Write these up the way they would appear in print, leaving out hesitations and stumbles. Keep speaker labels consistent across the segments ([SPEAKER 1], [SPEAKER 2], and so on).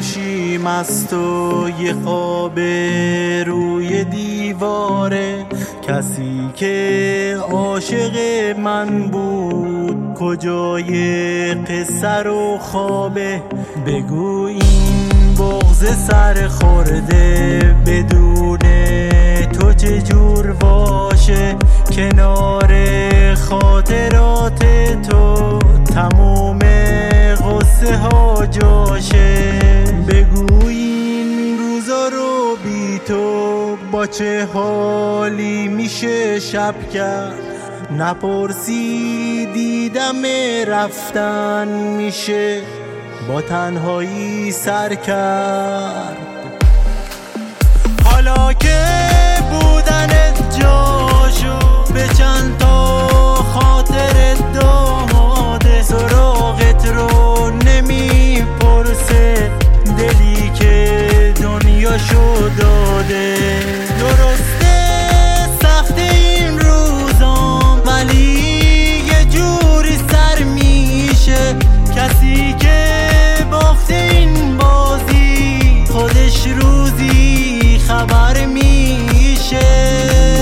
[SPEAKER 1] باشیم از تو یه خواب روی دیواره. کسی که عاشق من بود کجای قصه رو خوابه؟ بگو این بغض سر خورده بدون تو چجور باشه؟ کنار خاطرات تو تموم غصه ها جاشه. بگو این روزا رو بی تو با چه حالی میشه شب کرد؟ نپرسی دیدم رفتن میشه با تنهایی سر کرد. حالا که بودنت جاشو به چند تا خاطرت داده، سراغت رو نمیپرسه دلی که دنیاشو داده. درسته سخت این روزام ولی یه جوری سر میشه. کسی که باخته این بازی خودش روزی خبر میشه.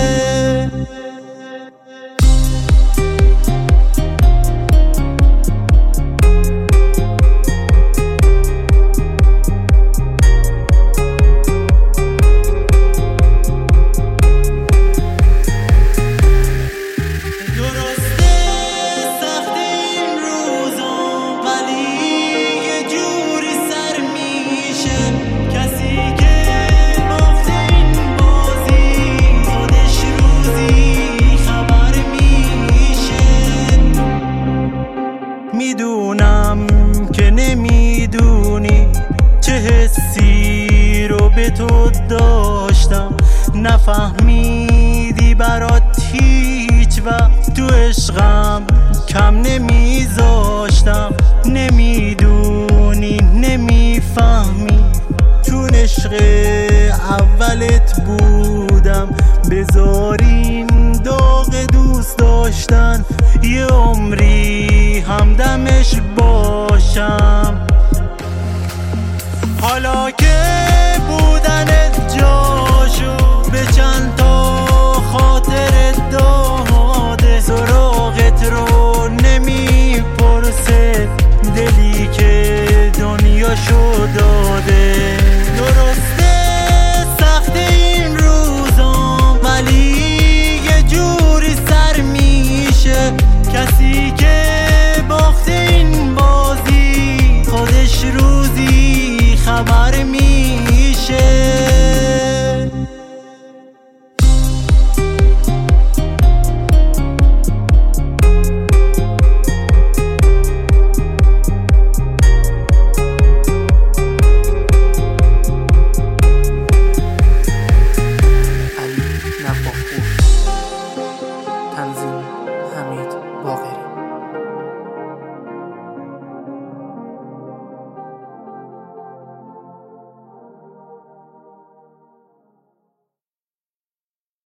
[SPEAKER 1] میدونم که نمیدونی چه حسی رو به تو داشتم. نفهمیدی برات هیچ وقت تو عشقم